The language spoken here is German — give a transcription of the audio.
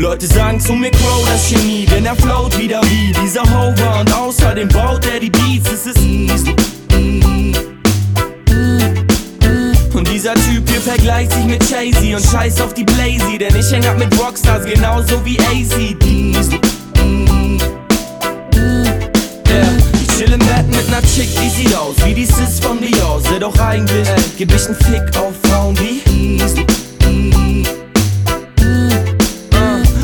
Leute sagen zu mir, Crow, das Genie, denn er float wieder wie dieser Hover. Und außerdem baut er die Beats, es ist easy. Und dieser Typ hier vergleicht sich mit Jay-Z und scheiß auf die Blazy, denn ich häng ab mit Rockstars genauso wie AC/DC. Ich chill im Bett mit ner Chick, die sieht aus wie die Sis von Dior. Doch eigentlich geb ich 'n Fick auf Frauen, die